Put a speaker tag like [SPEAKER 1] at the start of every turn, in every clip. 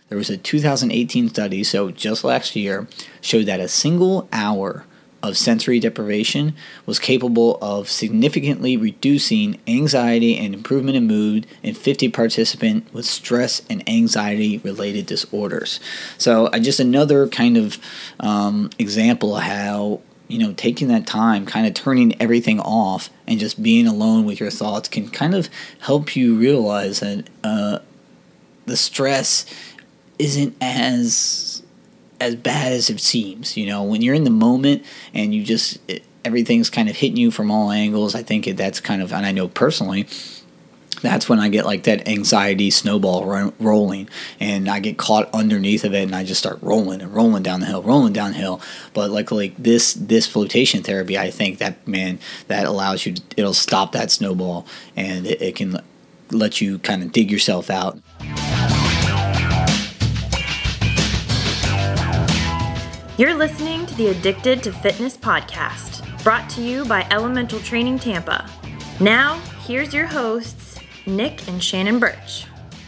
[SPEAKER 1] There was a 2018 study, so just last year, showed that a single hour of sensory deprivation was capable of significantly reducing anxiety and improvement in mood in 50 participants with stress and anxiety related disorders. So just another kind of example of how, taking that time, kind of turning everything off and just being alone with your thoughts can kind of help you realize that the stress isn't as bad as it seems. When you're in the moment and everything's kind of hitting you from all angles, I think that's kind of, and I know personally, that's when I get like that anxiety snowball rolling, and I get caught underneath of it, and I just start rolling down the hill. But like this flotation therapy, I think that allows you, it'll stop that snowball, and it can let you kind of dig yourself out.
[SPEAKER 2] You're listening to the Addicted to Fitness podcast, brought to you by Elemental Training Tampa. Now, here's your hosts, Nick and Shannon Birch.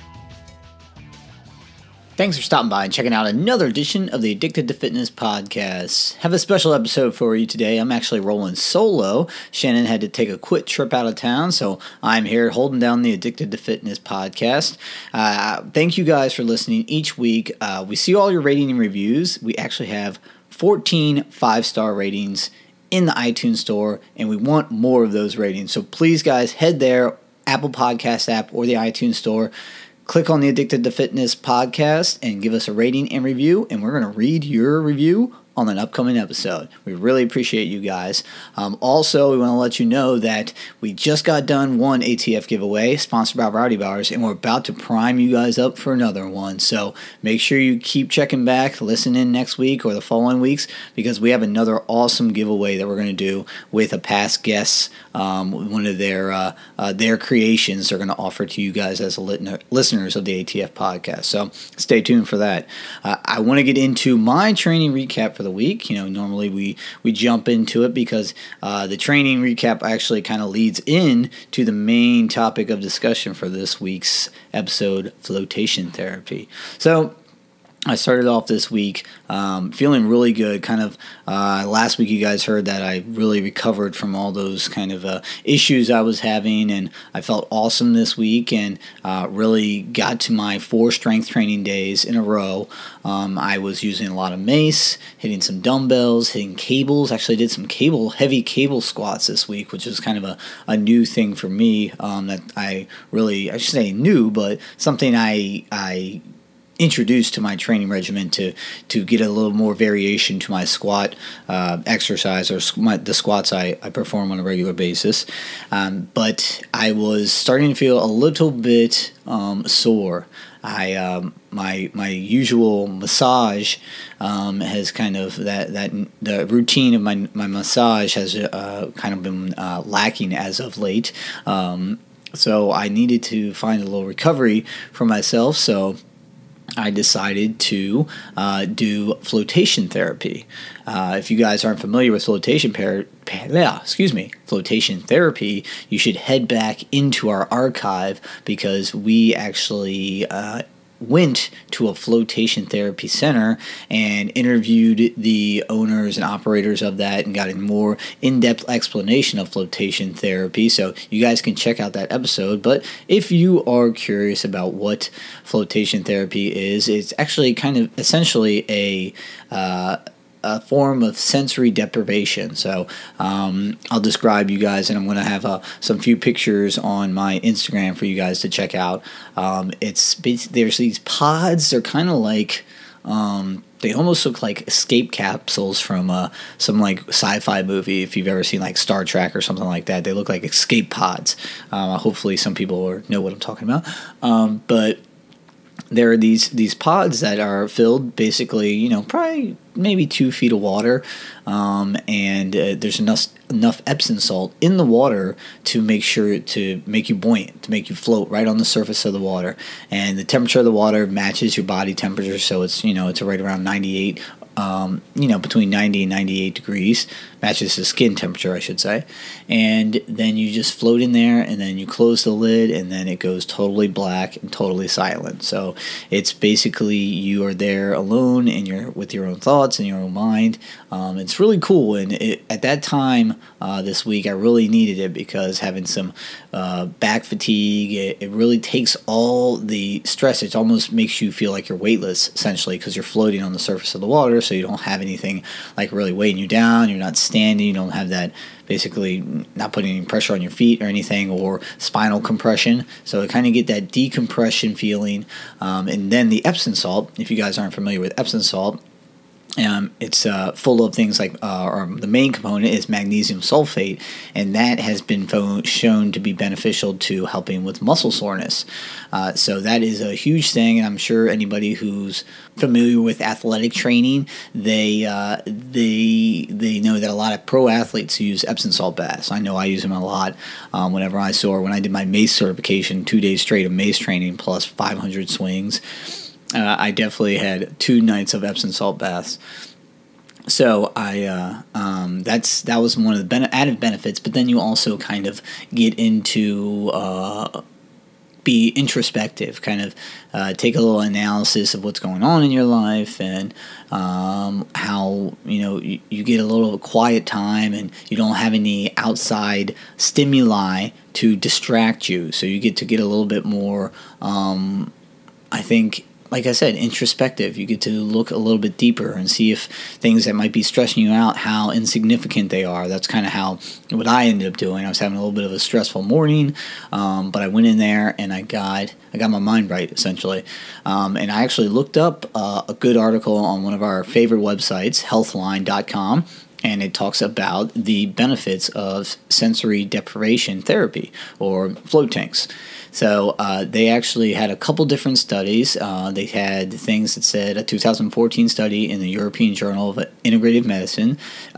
[SPEAKER 1] Thanks for stopping by and checking out another edition of the Addicted to Fitness podcast. Have a special episode for you today. I'm actually rolling solo. Shannon had to take a quick trip out of town, so I'm here holding down the Addicted to Fitness podcast. Thank you guys for listening each week. We see all your rating and reviews. We actually have 14 5-star ratings in the iTunes store, and we want more of those ratings. So please, guys, head there, Apple Podcast app or the iTunes store. Click on the Addicted to Fitness podcast and give us a rating and review, and we're going to read your review on an upcoming episode. We really appreciate you guys. Also, we want to let you know that we just got done one ATF giveaway sponsored by Rowdy Bars, and we're about to prime you guys up for another one. So make sure you keep checking back, listen in next week or the following weeks, because we have another awesome giveaway that we're going to do with a past guest. One of their creations they're going to offer to you guys as listeners of the ATF podcast. So stay tuned for that. I want to get into my training recap for the week. Normally we jump into it because the training recap actually kind of leads in to the main topic of discussion for this week's episode, flotation therapy. So I started off this week feeling really good. Kind of last week you guys heard that I really recovered from all those kind of issues I was having, and I felt awesome this week and really got to my 4 strength training days in a row. I was using a lot of mace, hitting some dumbbells, hitting cables. Actually did some heavy cable squats this week, which is kind of a new thing for me that I should say new, but something I introduced to my training regimen to get a little more variation to my squat exercise or the squats I perform on a regular basis. But I was starting to feel a little bit sore. My usual massage has kind of the routine of my massage has kind of been lacking as of late. So I needed to find a little recovery for myself. So I decided to do flotation therapy. If you guys aren't familiar with flotation therapy, you should head back into our archive because we actually went to a flotation therapy center and interviewed the owners and operators of that and got a more in-depth explanation of flotation therapy. So you guys can check out that episode. But if you are curious about what flotation therapy is, it's actually kind of essentially a form of sensory deprivation. So I'll describe you guys, and I'm going to have some few pictures on my Instagram for you guys to check out. There's these pods. They're kind of like they almost look like escape capsules from some like sci-fi movie. If you've ever seen like Star Trek or something like that, they look like escape pods. Hopefully some people know what I'm talking about. But there are these pods that are filled basically, probably maybe 2 feet of water, and there's enough Epsom salt in the water to make you buoyant, to make you float right on the surface of the water. And the temperature of the water matches your body temperature, so it's it's right around 98 between 90 and 98 degrees, matches the skin temperature, I should say. And then you just float in there, and then you close the lid, and then it goes totally black and totally silent. So it's basically you are there alone, and you're with your own thoughts and your own mind. It's really cool, and at that time this week, I really needed it because having some back fatigue, it really takes all the stress. It almost makes you feel like you're weightless, essentially, because you're floating on the surface of the water, so you don't have anything like really weighing you down. You're not standing. You don't have that, basically not putting any pressure on your feet or anything, or spinal compression. So I kind of get that decompression feeling. And then the Epsom salt, if you guys aren't familiar with Epsom salt, it's full of things like, or the main component is magnesium sulfate, and that has been shown to be beneficial to helping with muscle soreness. So that is a huge thing, and I'm sure anybody who's familiar with athletic training, they know that a lot of pro athletes use Epsom salt baths. I know I use them a lot. When I did my MACE certification, 2 days straight of MACE training plus 500 swings. I definitely had 2 nights of Epsom salt baths. So that was one of the added benefits. But then you also kind of get into be introspective, kind of take a little analysis of what's going on in your life, and how you get a little quiet time, and you don't have any outside stimuli to distract you. So you get a little bit more, I think, like I said, introspective. You get to look a little bit deeper and see if things that might be stressing you out, how insignificant they are. That's kind of what I ended up doing. I was having a little bit of a stressful morning, but I went in there and I got my mind right, essentially. And I actually looked up a good article on one of our favorite websites, healthline.com, and it talks about the benefits of sensory deprivation therapy, or float tanks. So they actually had a couple different studies. They had things that said a 2014 study in the European Journal of Integrative Medicine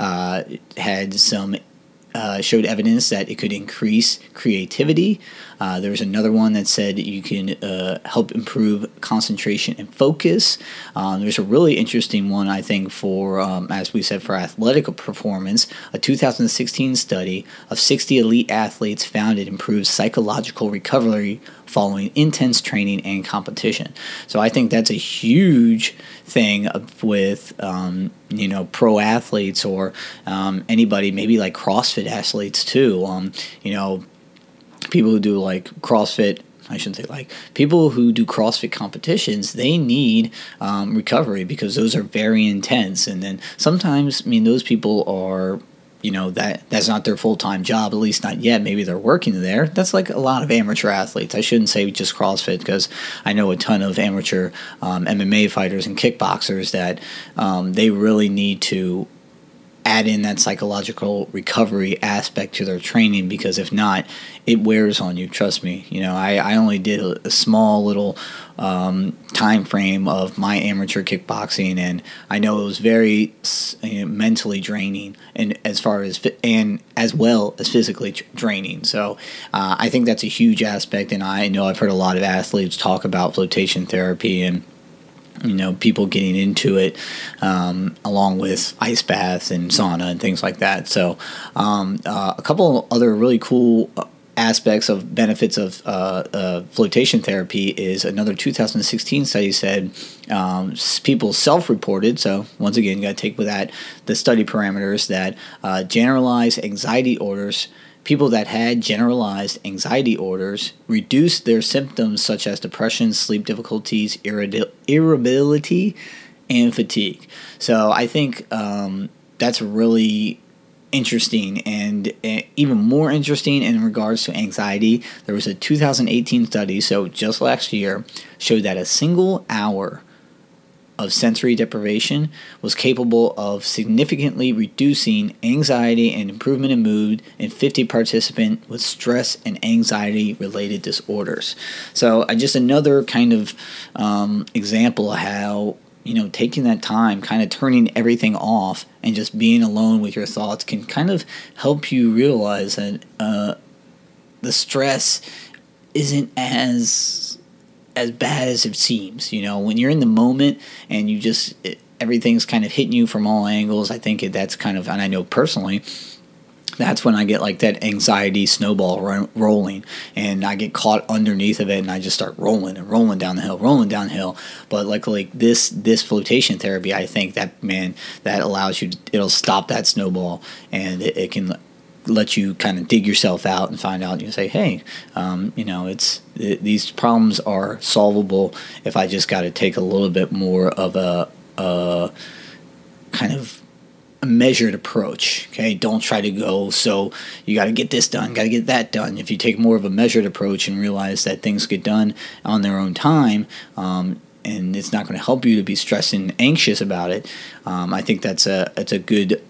[SPEAKER 1] had some showed evidence that it could increase creativity. There was another one that said you can help improve concentration and focus. There's a really interesting one, I think, for, as we said, for athletic performance. A 2016 study of 60 elite athletes found it improves psychological recovery following intense training and competition. So I think that's a huge thing with pro athletes, or anybody, maybe like CrossFit athletes too. People who do like CrossFit, I shouldn't say like, people who do CrossFit competitions, they need recovery because those are very intense. And then sometimes, those people are, that's not their full-time job, at least not yet. Maybe they're working there. That's like a lot of amateur athletes. I shouldn't say just CrossFit, because I know a ton of amateur MMA fighters and kickboxers that they really need to add in that psychological recovery aspect to their training, because if not, it wears on you. Trust me. I only did a small little time frame of my amateur kickboxing, and I know it was very mentally draining, and as well as physically draining. So I think that's a huge aspect, and I know I've heard a lot of athletes talk about flotation therapy and people getting into it, along with ice baths and sauna and things like that. So a couple other really cool aspects of benefits of flotation therapy is another 2016 study said people self-reported, so once again you got to take with that the study parameters, that generalized anxiety orders, people that had generalized anxiety orders reduced their symptoms such as depression, sleep difficulties, irritability, and fatigue. So I think that's really interesting, and even more interesting in regards to anxiety. There was a 2018 study, so just last year, showed that a single hour of sensory deprivation was capable of significantly reducing anxiety and improvement in mood in 50 participants with stress and anxiety related disorders. So just another kind of example of how taking that time, kind of turning everything off and just being alone with your thoughts can kind of help you realize that the stress isn't as bad as it seems. When you're in the moment and you just everything's kind of hitting you from all angles, I think that's kind of, and I know personally, that's when I get like that anxiety snowball rolling, and I get caught underneath of it, and I just start rolling down the hill. But like this flotation therapy, I think that allows you, it'll stop that snowball, and it can let you kind of dig yourself out and find out. You say, hey, these problems are solvable if I just got to take a little bit more of a kind of a measured approach. Okay, don't try to go, so you got to get this done, got to get that done. If you take more of a measured approach and realize that things get done on their own time, and it's not going to help you to be stressed and anxious about it, I think it's a good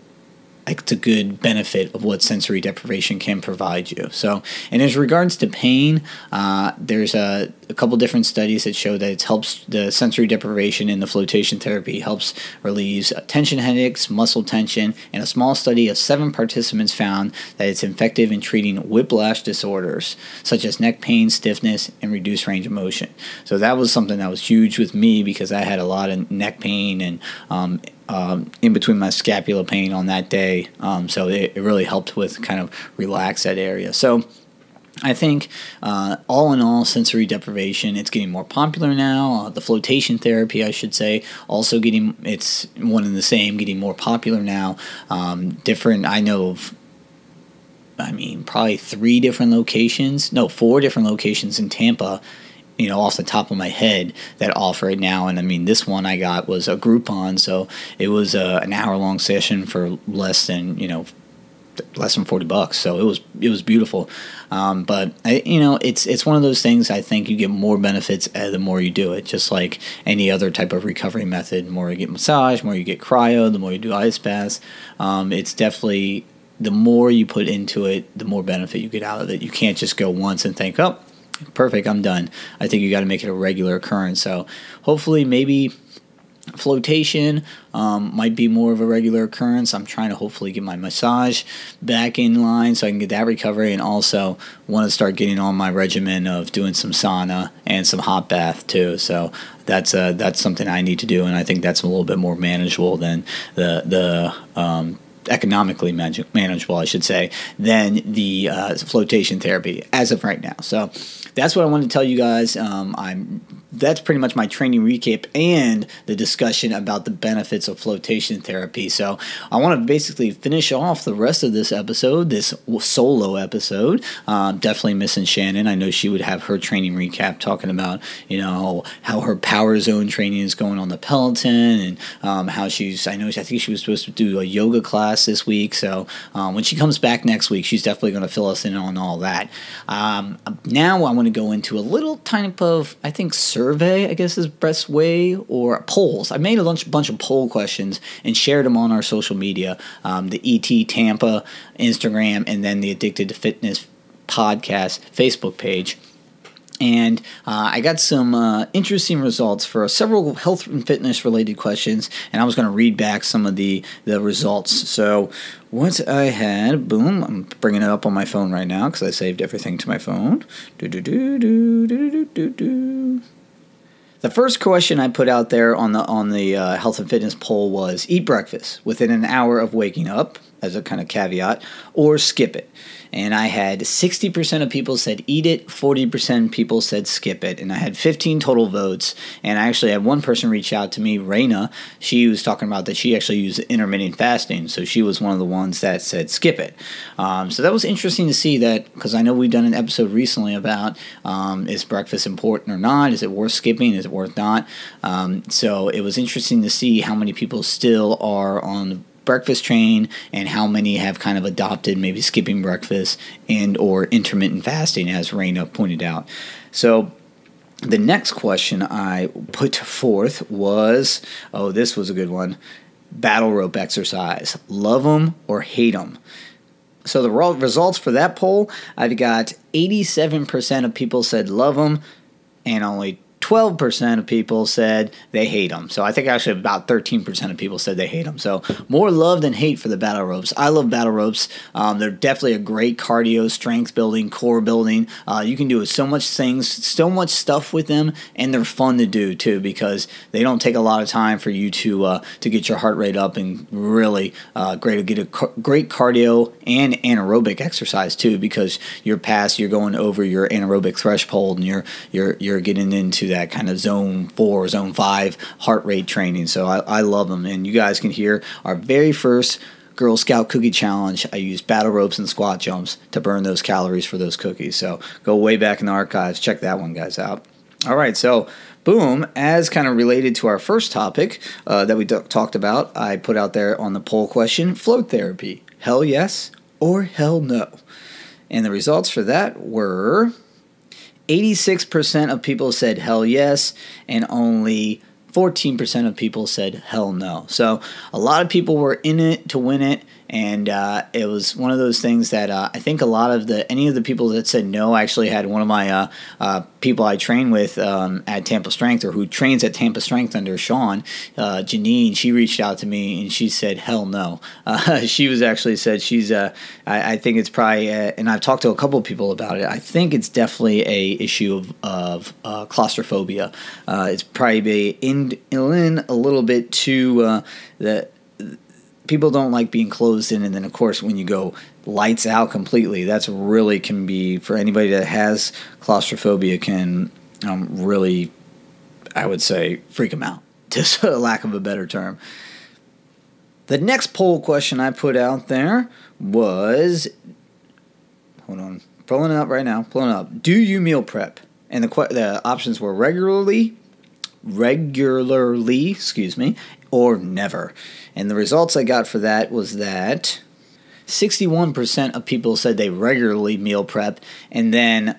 [SPEAKER 1] benefit of what sensory deprivation can provide you. So, and as regards to pain, there's a couple different studies that show that it helps, the sensory deprivation in the flotation therapy helps relieves tension headaches, muscle tension, and a small study of 7 participants found that it's effective in treating whiplash disorders such as neck pain, stiffness, and reduced range of motion. So that was something that was huge with me because I had a lot of neck pain and in between my scapula pain on that day. So it really helped with kind of relax that area. So I think all in all, sensory deprivation, it's getting more popular now. The flotation therapy, I should say, also it's one and the same, getting more popular now. I know of, probably 4 different locations in Tampa, off the top of my head, that offer it now. And this one I got was a Groupon, so it was an hour-long session for less than $40. So it was beautiful. But it's one of those things. I think you get more benefits the more you do it. Just like any other type of recovery method, the more you get massage, the more you get cryo, the more you do ice baths. It's definitely, the more you put into it, the more benefit you get out of it. You can't just go once and think, oh, perfect, I'm done. I think you got to make it a regular occurrence. So hopefully, maybe flotation might be more of a regular occurrence. I'm trying to hopefully get my massage back in line so I can get that recovery, and also want to start getting on my regimen of doing some sauna and some hot bath too. So that's something I need to do, and I think that's a little bit more manageable than the economically manageable, I should say, than the flotation therapy as of right now. So that's what I wanted to tell you guys. That's pretty much my training recap and the discussion about the benefits of flotation therapy. So I want to basically finish off the rest of this episode, this solo episode. Definitely missing Shannon. I know she would have her training recap talking about, how her Power Zone training is going on the Peloton, and how I think she was supposed to do a yoga class this week. So when she comes back next week, she's definitely going to fill us in on all that. Now I want to go into a little type of, I think, survey, I guess is the best way, or polls. I made a bunch of poll questions and shared them on our social media, the ET Tampa Instagram, and then the Addicted to Fitness podcast Facebook page. And I got some interesting results for several health and fitness related questions, and I was going to read back some of the results. So what I had, boom, I'm bringing it up on my phone right now because I saved everything to my phone. The first question I put out there on the health and fitness poll was eat breakfast within an hour of waking up, as a kind of caveat, or skip it. And I had 60% of people said eat it, 40% people said skip it, and I had 15 total votes. And I actually had one person reach out to me, Raina. She was talking about that she actually used intermittent fasting, so she was one of the ones that said skip it. So that was interesting to see that, because I know we've done an episode recently about is breakfast important or not? Is it worth skipping? Is it worth not? So it was interesting to see how many people still are on the breakfast train and how many have kind of adopted maybe skipping breakfast and or intermittent fasting, as Raina pointed out. So the next question I put forth was, this was a good one, battle rope exercise. Love them or hate them? So the results for that poll, I've got 87% of people said love them, and only 12% of people said they hate them. So I think actually about 13% of people said they hate them. So more love than hate for the battle ropes. I love battle ropes. They're definitely a great cardio, strength building, core building. You can do so much things, so much stuff with them, and they're fun to do too because they don't take a lot of time for you to get your heart rate up, and really great to get a great cardio and anaerobic exercise too, because you're going over your anaerobic threshold, and you're getting into that kind of zone 4, zone 5 heart rate training. So I love them. And you guys can hear our very first Girl Scout cookie challenge. I used battle ropes and squat jumps to burn those calories for those cookies. So go way back in the archives. Check that one, guys, out. All right, so boom, as kind of related to our first topic that we talked about, I put out there on the poll question, float therapy, hell yes or hell no? And the results for that were 86% of people said hell yes, and only 14% of people said hell no. So a lot of people were in it to win it, and it was one of those things that I think any of the people that said no, I actually had one of my people I train with at Tampa Strength, or who trains at Tampa Strength under Sean, Janine. She reached out to me and she said hell no. She was actually said she's I think it's probably and I've talked to a couple of people about it. I think it's definitely a issue of claustrophobia. It's probably in a little bit to the people don't like being closed in, and then of course when you go lights out completely, that's really can be, for anybody that has claustrophobia, can really, I would say, freak them out, just a lack of a better term. The next poll question I put out there was, hold on, pulling it up. Do you meal prep? And the options were regularly, or never. And the results I got for that was that 61% of people said they regularly meal prep, and then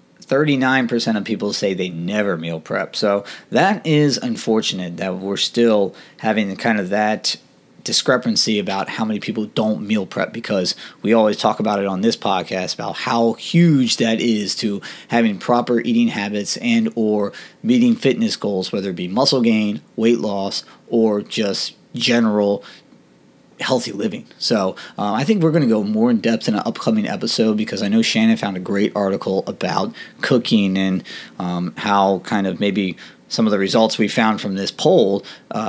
[SPEAKER 1] 39% of people say they never meal prep. So that is unfortunate that we're still having kind of that discrepancy about how many people don't meal prep, because we always talk about it on this podcast about how huge that is to having proper eating habits and or meeting fitness goals, whether it be muscle gain, weight loss, or just general healthy living. So I think we're going to go more in depth in an upcoming episode, because I know Shannon found a great article about cooking and how kind of maybe some of the results we found from this poll,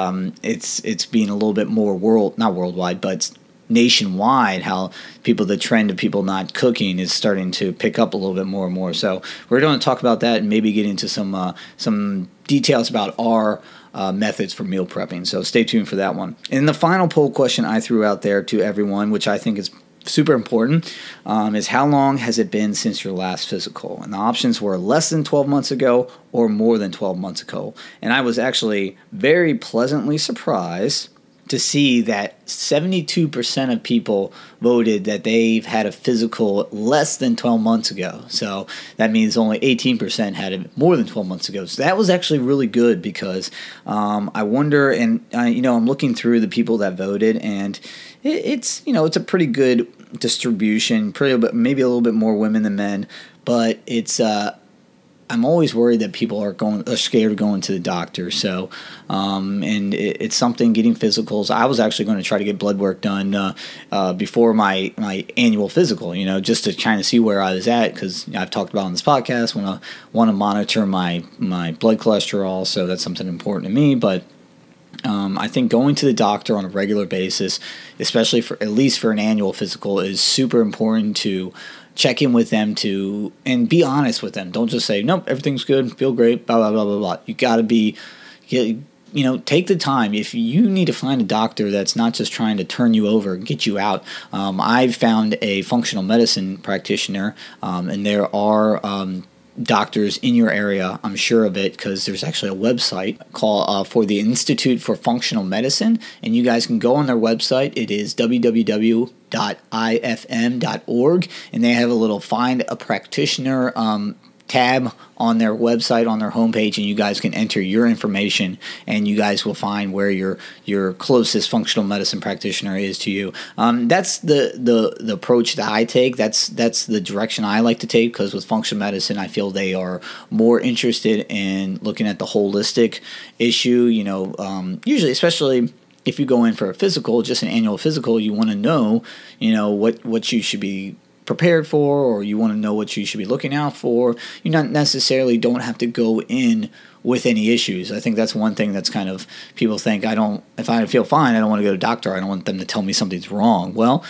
[SPEAKER 1] it's being a little bit more not worldwide, but nationwide, how the trend of people not cooking is starting to pick up a little bit more and more. So we're going to talk about that and maybe get into some details about our methods for meal prepping. So stay tuned for that one. And the final poll question I threw out there to everyone, which I think is super important, is how long has it been since your last physical? And the options were less than 12 months ago or more than 12 months ago. And I was actually very pleasantly surprised to see that 72% of people voted that they've had a physical less than 12 months ago. So that means only 18% had it more than 12 months ago. So that was actually really good, because I wonder, and I'm looking through the people that voted, and it's a pretty good distribution, maybe a little bit more women than men, but it's I'm always worried that people are scared of going to the doctor. So, and it's something, getting physicals. I was actually going to try to get blood work done before my annual physical, just to kind of see where I was at, because I've talked about on this podcast when I want to monitor my blood cholesterol. So that's something important to me. But I think going to the doctor on a regular basis, especially at least for an annual physical, is super important to check in with them and be honest with them. Don't just say, nope, everything's good, feel great, blah, blah, blah, blah, blah. You got to take the time. If you need to find a doctor that's not just trying to turn you over and get you out. I've found a functional medicine practitioner, and there are doctors in your area, I'm sure of it, because there's actually a website called for the Institute for Functional Medicine, and you guys can go on their website. It is www.ifm.org, and they have a little find a practitioner tab on their website, on their homepage, and you guys can enter your information, and you guys will find where your closest functional medicine practitioner is to you. That's the approach that I take. That's the direction I like to take, because with functional medicine, I feel they are more interested in looking at the holistic issue. Usually, especially if you go in for a physical, just an annual physical, you want to know, what you should be prepared for, or you want to know what you should be looking out for. You not necessarily don't have to go in with any issues. I think that's one thing that's kind of, people think, if I feel fine, I don't want to go to a doctor. I don't want them to tell me something's wrong. Well,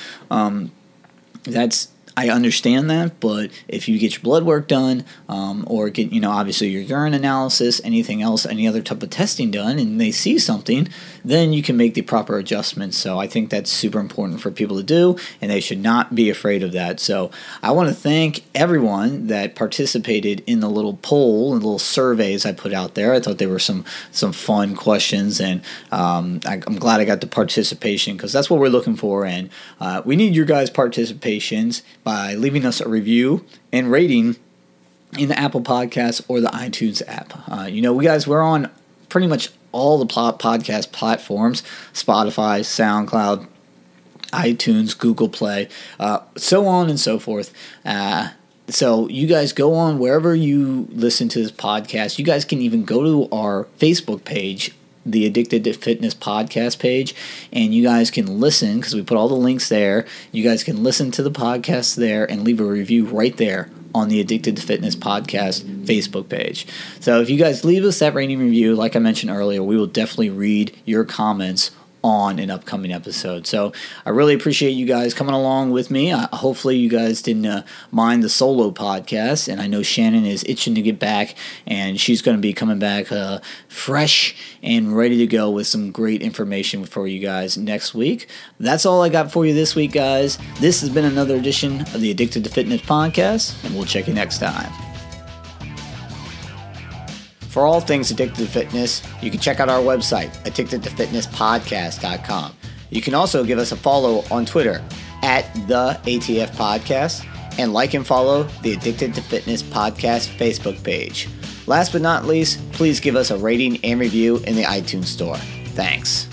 [SPEAKER 1] I understand that, but if you get your blood work done, or get, obviously your urine analysis, anything else, any other type of testing done, and they see something, then you can make the proper adjustments. So I think that's super important for people to do, and they should not be afraid of that. So I want to thank everyone that participated in the little poll and little surveys I put out there. I thought they were some fun questions, and I'm glad I got the participation, because that's what we're looking for, and we need your guys' participations by leaving us a review and rating in the Apple Podcasts or the iTunes app. We're on pretty much all the podcast platforms: Spotify, SoundCloud, iTunes, Google Play, so on and so forth. So you guys go on wherever you listen to this podcast. You guys can even go to our Facebook page, the Addicted to Fitness podcast page, and you guys can listen, because we put all the links there. You guys can listen to the podcast there and leave a review right there on the Addicted to Fitness podcast Facebook page. So if you guys leave us that rating review, like I mentioned earlier, we will definitely read your comments on an upcoming episode. So I really appreciate you guys coming along with me. Hopefully you guys didn't mind the solo podcast, and I know Shannon is itching to get back, and she's going to be coming back fresh and ready to go with some great information for you guys next week. That's all I got for you this week, guys. This has been another edition of the Addicted to Fitness podcast, and we'll check you next time. For all things Addicted to Fitness, you can check out our website, addictedtofitnesspodcast.com. You can also give us a follow on Twitter @the ATF Podcast, and like and follow the Addicted to Fitness Podcast Facebook page. Last but not least, please give us a rating and review in the iTunes store. Thanks.